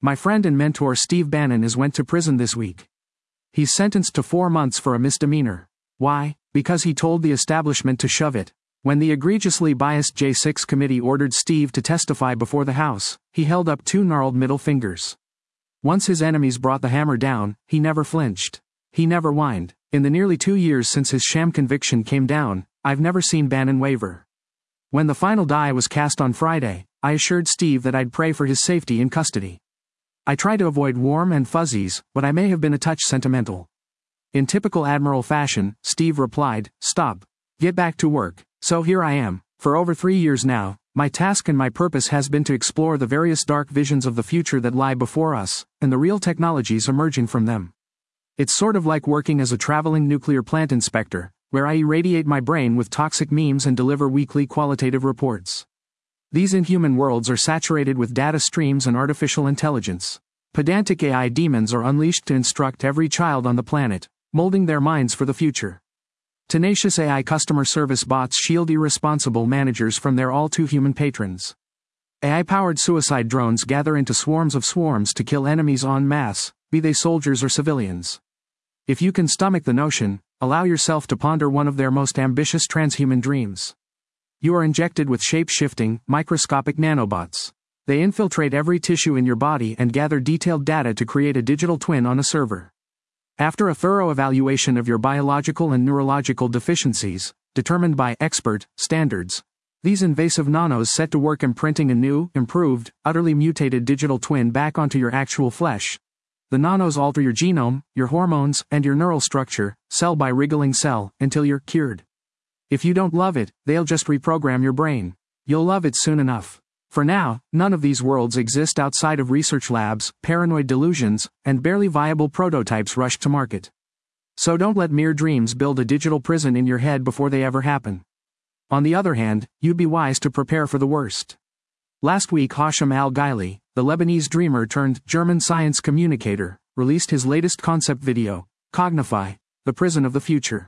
My friend and mentor Steve Bannon went to prison this week. He's sentenced to 4 months for a misdemeanor. Why? Because he told the establishment to shove it. When the egregiously biased J6 committee ordered Steve to testify before the House, he held up 2 gnarled middle fingers. Once his enemies brought the hammer down, he never flinched. He never whined. In the nearly 2 years since his sham conviction came down, I've never seen Bannon waver. When the final die was cast on Friday, I assured Steve that I'd pray for his safety in custody. I try to avoid warm and fuzzies, but I may have been a touch sentimental. In typical Admiral fashion, Steve replied, "Stop. Get back to work." So here I am. For over 3 years now, my task and my purpose has been to explore the various dark visions of the future that lie before us, and the real technologies emerging from them. It's sort of like working as a traveling nuclear plant inspector, where I irradiate my brain with toxic memes and deliver weekly qualitative reports. These inhuman worlds are saturated with data streams and artificial intelligence. Pedantic AI demons are unleashed to instruct every child on the planet, molding their minds for the future. Tenacious AI customer service bots shield irresponsible managers from their all-too-human patrons. AI-powered suicide drones gather into swarms of swarms to kill enemies en masse, be they soldiers or civilians. If you can stomach the notion, allow yourself to ponder one of their most ambitious transhuman dreams. You are injected with shape-shifting, microscopic nanobots. They infiltrate every tissue in your body and gather detailed data to create a digital twin on a server. After a thorough evaluation of your biological and neurological deficiencies, determined by expert standards, these invasive nanos set to work imprinting a new, improved, utterly mutated digital twin back onto your actual flesh. The nanos alter your genome, your hormones, and your neural structure, cell by wriggling cell, until you're cured. If you don't love it, they'll just reprogram your brain. You'll love it soon enough. For now, none of these worlds exist outside of research labs, paranoid delusions, and barely viable prototypes rushed to market. So don't let mere dreams build a digital prison in your head before they ever happen. On the other hand, you'd be wise to prepare for the worst. Last week Hashim al-Ghaili, the Lebanese dreamer turned German science communicator, released his latest concept video, Cognify, the prison of the future.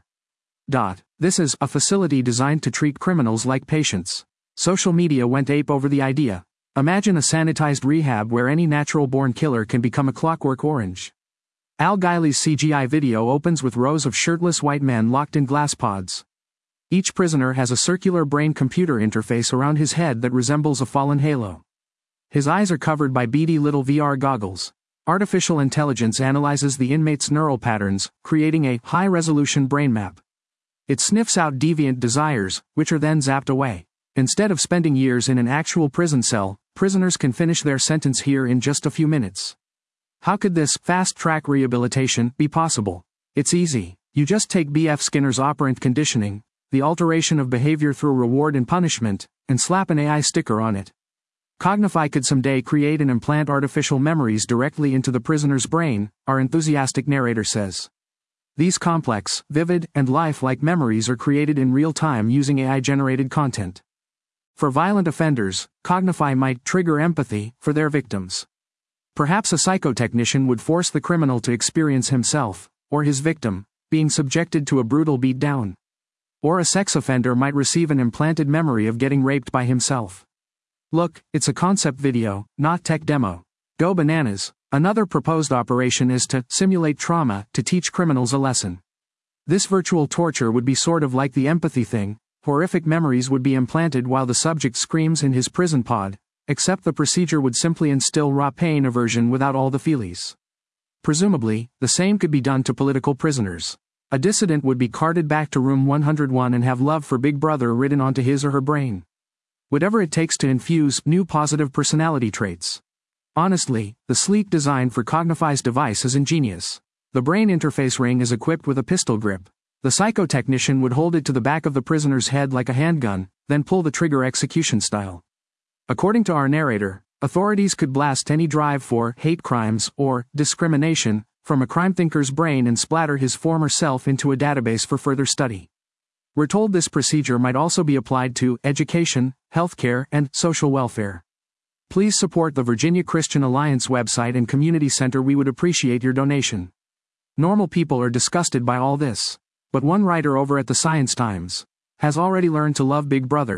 This is a facility designed to treat criminals like patients. Social media went ape over the idea. Imagine a sanitized rehab where any natural-born killer can become a clockwork orange. Al-Ghaili's CGI video opens with rows of shirtless white men locked in glass pods. Each prisoner has a circular brain-computer interface around his head that resembles a fallen halo. His eyes are covered by beady little VR goggles. Artificial intelligence analyzes the inmate's neural patterns, creating a high-resolution brain map. It sniffs out deviant desires, which are then zapped away. Instead of spending years in an actual prison cell, prisoners can finish their sentence here in just a few minutes. How could this fast-track rehabilitation be possible? It's easy. You just take B.F. Skinner's operant conditioning, the alteration of behavior through reward and punishment, and slap an AI sticker on it. Cognify could someday create and implant artificial memories directly into the prisoner's brain, our enthusiastic narrator says. These complex, vivid, and lifelike memories are created in real time using AI-generated content. For violent offenders, Cognify might trigger empathy for their victims. Perhaps a psychotechnician would force the criminal to experience himself, or his victim, being subjected to a brutal beatdown. Or a sex offender might receive an implanted memory of getting raped by himself. Look, it's a concept video, not tech demo. Go bananas. Another proposed operation is to simulate trauma to teach criminals a lesson. This virtual torture would be sort of like the empathy thing. Horrific memories would be implanted while the subject screams in his prison pod, except the procedure would simply instill raw pain aversion without all the feelies. Presumably, the same could be done to political prisoners. A dissident would be carted back to room 101 and have love for Big Brother written onto his or her brain. Whatever it takes to infuse new positive personality traits. Honestly, the sleek design for Cognify's device is ingenious. The brain interface ring is equipped with a pistol grip. The psychotechnician would hold it to the back of the prisoner's head like a handgun, then pull the trigger execution style. According to our narrator, authorities could blast any drive for hate crimes or discrimination from a crime thinker's brain and splatter his former self into a database for further study. We're told this procedure might also be applied to education, healthcare, and social welfare. Please support the Virginia Christian Alliance website and community center. We would appreciate your donation. Normal people are disgusted by all this. But one writer over at the Science Times has already learned to love Big Brother.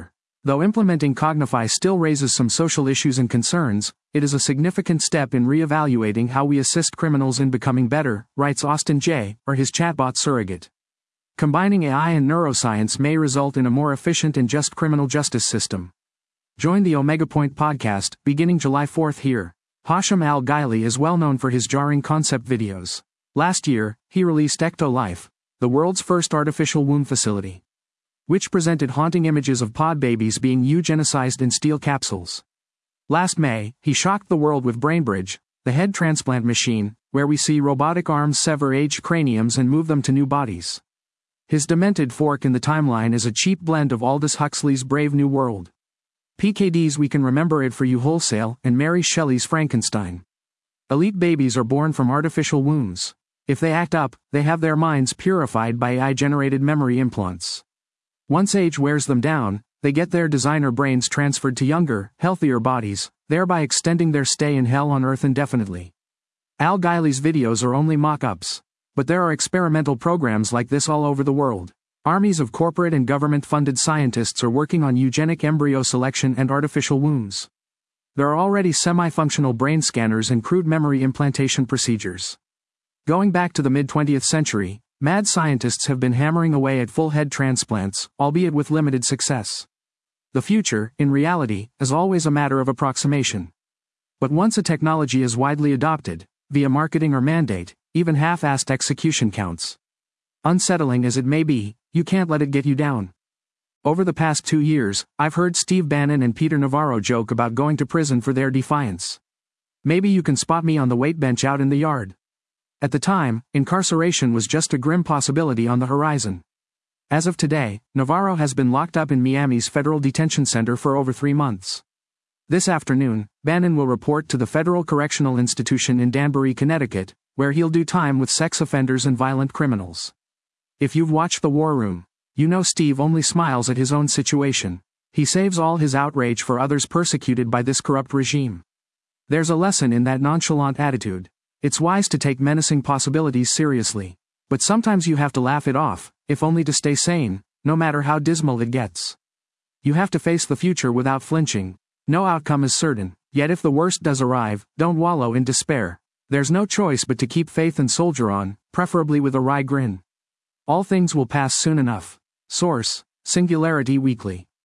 Though implementing Cognify still raises some social issues and concerns, it is a significant step in re-evaluating how we assist criminals in becoming better, writes Austin J., or his chatbot surrogate. Combining AI and neuroscience may result in a more efficient and just criminal justice system. Join the Omega Point podcast, beginning July 4th here. Hashim Al-Ghaili is well known for his jarring concept videos. Last year, he released Ecto-Life, the world's first artificial womb facility, which presented haunting images of pod babies being eugenicized in steel capsules. Last May, he shocked the world with BrainBridge, the head transplant machine, where we see robotic arms sever aged craniums and move them to new bodies. His demented fork in the timeline is a cheap blend of Aldous Huxley's Brave New World, PKD's We Can Remember It For You Wholesale, and Mary Shelley's Frankenstein. Elite babies are born from artificial wombs. If they act up, they have their minds purified by AI-generated memory implants. Once age wears them down, they get their designer brains transferred to younger, healthier bodies, thereby extending their stay in hell on Earth indefinitely. Al-Ghaili's videos are only mock-ups. But there are experimental programs like this all over the world. Armies of corporate and government-funded scientists are working on eugenic embryo selection and artificial wombs. There are already semi-functional brain scanners and crude memory implantation procedures. Going back to the mid-20th century, mad scientists have been hammering away at full head transplants, albeit with limited success. The future, in reality, is always a matter of approximation. But once a technology is widely adopted, via marketing or mandate, even half-assed execution counts. Unsettling as it may be, you can't let it get you down. Over the past 2 years, I've heard Steve Bannon and Peter Navarro joke about going to prison for their defiance. Maybe you can spot me on the weight bench out in the yard. At the time, incarceration was just a grim possibility on the horizon. As of today, Navarro has been locked up in Miami's Federal Detention Center for over 3 months. This afternoon, Bannon will report to the Federal Correctional Institution in Danbury, Connecticut, where he'll do time with sex offenders and violent criminals. If you've watched The War Room, you know Steve only smiles at his own situation. He saves all his outrage for others persecuted by this corrupt regime. There's a lesson in that nonchalant attitude. It's wise to take menacing possibilities seriously. But sometimes you have to laugh it off, if only to stay sane, no matter how dismal it gets. You have to face the future without flinching. No outcome is certain, yet if the worst does arrive, don't wallow in despair. There's no choice but to keep faith and soldier on, preferably with a wry grin. All things will pass soon enough. Source: Singularity Weekly.